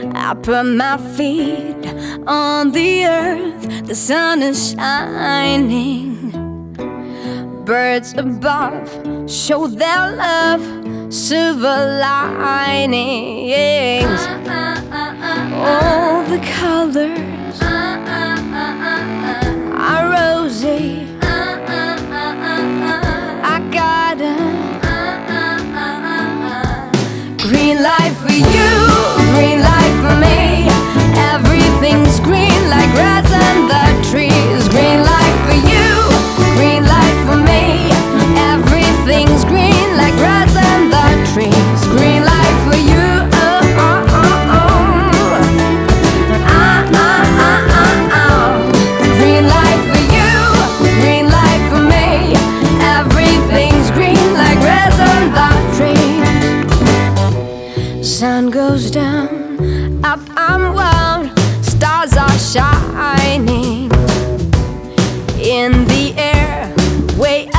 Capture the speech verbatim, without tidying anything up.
I put my feet on the earth, the sun is shining. Birds above show their love, silver linings. All the colors are rosy. I got a green light for you, green light for me. Everything's green like grass and the trees. Green light for you, green light for me. Everything's green like grass and the trees. Green light for you. Oh, oh, oh, oh. Ah, ah, ah, ah, ah. Green light for you, green light for me. Everything's green like grass and the trees. Sun goes down, up and round, stars are shining in the air, way